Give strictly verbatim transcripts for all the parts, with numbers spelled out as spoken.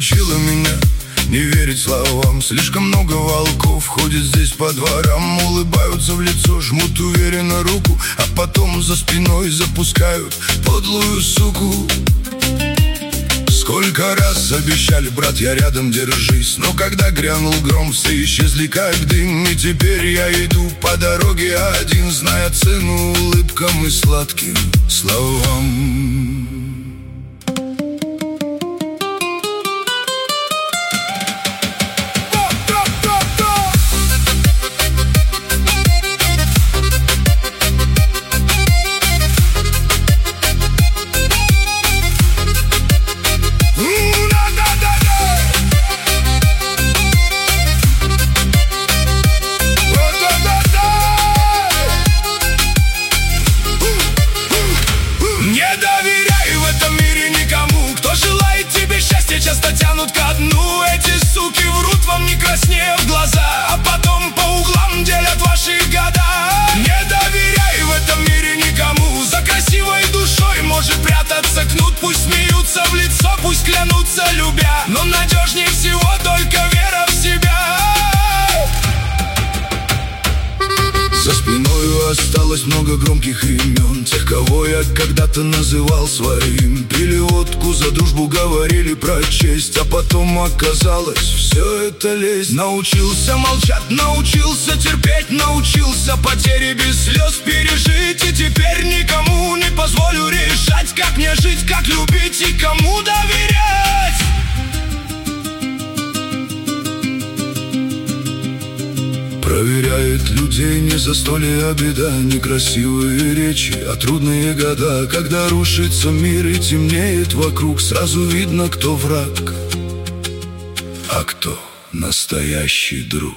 научила меня не верить словам. Слишком много волков ходит здесь по дворам, улыбаются в лицо, жмут уверенно руку, а потом за спиной запускают подлую суку. Сколько раз обещали, брат, я рядом, держись, но когда грянул гром, все исчезли как дым. И теперь я иду по дороге один, зная цену улыбкам и сладким словам. Часто тянут ко дну, эти суки врут вам, не краснея в глаза, а потом по углам делят ваши года. Не доверяй в этом мире никому, за красивой душой может прятаться кнут. Пусть смеются в лицо, пусть клянутся любя, но надежнее всего только вера в себя. За спиною осталось много громких имен, тех, кого я когда-то называл своим. Пили водку, за дружбу говорили про честь, а потом оказалось, все это лезть. Научился молчать, научился терпеть, научился потери без слез пережить. И теперь никому не позволю решать, как мне жить, как любить и кому доверять. Проверяет людей не застолье, а беда, некрасивые речи, а трудные года. Когда рушится мир и темнеет вокруг, сразу видно, кто враг, а кто настоящий друг.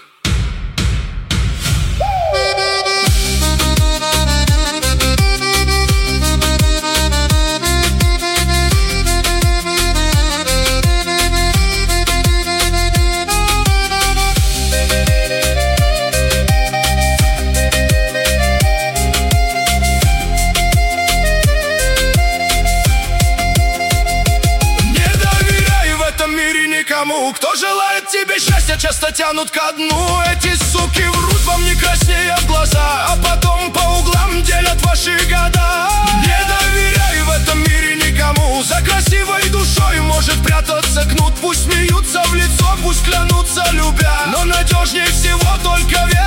Кто желает тебе счастья, часто тянут ко дну. Эти суки врут вам, не краснея в глаза, а потом по углам делят ваши года. Не доверяй в этом мире никому, за красивой душой может прятаться кнут. Пусть смеются в лицо, пусть клянутся любя, но надежнее всего только вера.